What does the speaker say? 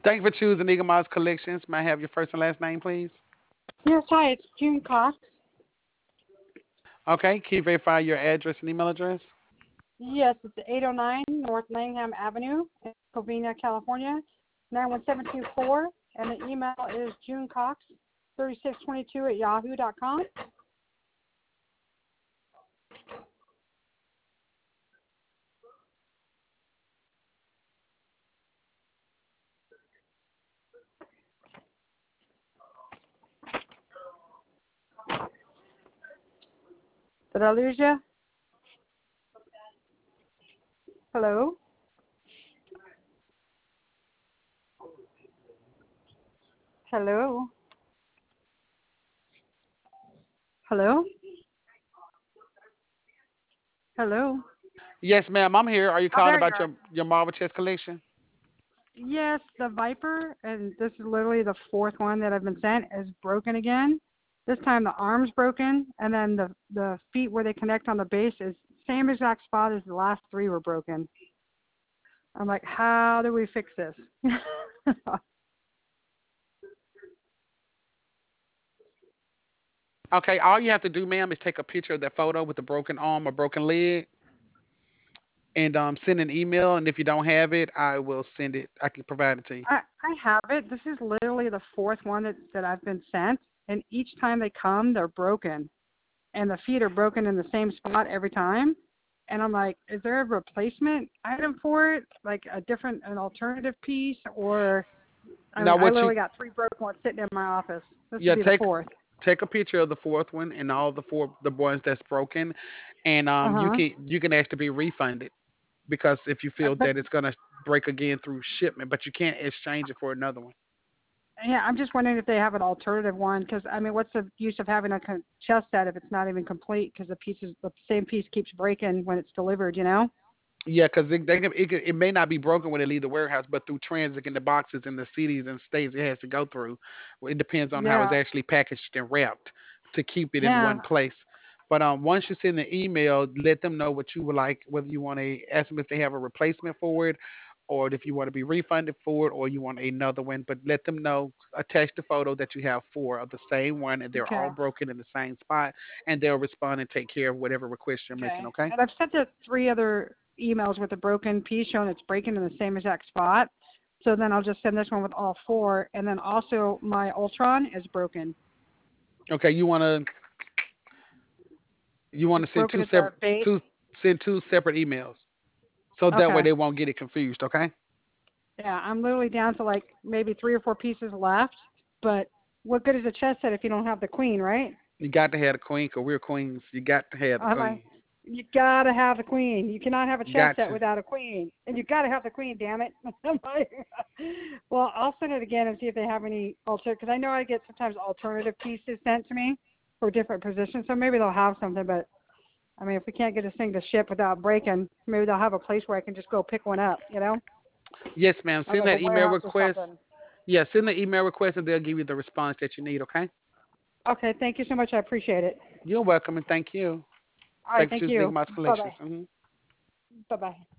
Thank you for choosing Eagle Mouse Collections. May I have your first and last name, please? Yes, hi, it's June Cox. Okay, can you verify your address and email address? Yes, it's 809 North Langham Avenue in Covina, California, 91724. And the email is junecox3622 at yahoo.com. Did I lose you? Hello? Hello? Hello? Hello? Yes, ma'am. I'm here. Are you Oh, calling there you about are. your Marvel chess collection? Yes, the Viper, and this is literally the fourth one that I've been sent, is broken again. This time the arm's broken, and then the feet where they connect on the base is same exact spot as the last three were broken. I'm like, how do we fix this? Okay, all you have to do, ma'am, is take a picture of that photo with the broken arm or broken leg and send an email. And if you don't have it, I will send it. I can provide it to you. I have it. This is literally the fourth one that I've been sent, and each time they come, they're broken, and the feet are broken in the same spot every time. And I'm like, is there a replacement item for it, like an alternative piece, or I Now, mean, I what you literally got three broken ones sitting in my office. This would yeah be the take fourth. take a picture of the fourth one and all the ones that's broken, and Uh huh. you can ask to be refunded because if you feel But that it's gonna break again through shipment, but you can't exchange it for another one. yeah, I'm just wondering if they have an alternative one, because I mean, what's the use of having a chess set if it's not even complete? Because the same piece keeps breaking when it's delivered. You know? Yeah, because it may not be broken when it leave the warehouse, but through transit in the boxes in the cities and states it has to go through. Well, it depends on how it's Yeah. actually packaged and wrapped to keep it in one Yeah. place. But once you send the email, let them know what you would like, whether you want to ask them if they have a replacement for it, or if you want to be refunded for it, or you want another one. But let them know, attach the photo that you have four of the same one, and they're all Okay. broken in the same spot, and they'll respond and take care of whatever request you're making. Okay. Okay? And I've sent it three other emails with a broken piece showing it's breaking in the same exact spot. So then I'll just send this one with all four, and then also my Ultron is broken. Okay, you want to It's send broken at the base. two separate emails, so that way Okay. they won't get it confused. Okay, Yeah, I'm literally down to like maybe three or four pieces left. But what good is a chess set if you don't have the queen, right? you got to have the queen, cause we're queens. You got to have the I'm like, queen. you gotta have the queen. You cannot have a chess Got set to. without a queen, and you gotta have the queen. Damn it! I'm like, well, I'll send it again and see if they have any alternative. Because I know I get sometimes alternative pieces sent to me for different positions, so maybe they'll have something. But I mean, if we can't get this thing to ship without breaking, maybe they'll have a place where I can just go pick one up. You know, Yes, ma'am. like Send a that email warehouse or request. something. Yeah, send the email request, and they'll give you the response that you need. Okay. Okay, thank you so much. I appreciate it. You're welcome, and thank you. All right, Thank you for thank choosing Big you. Mouse Bye bye. Collections. Bye bye.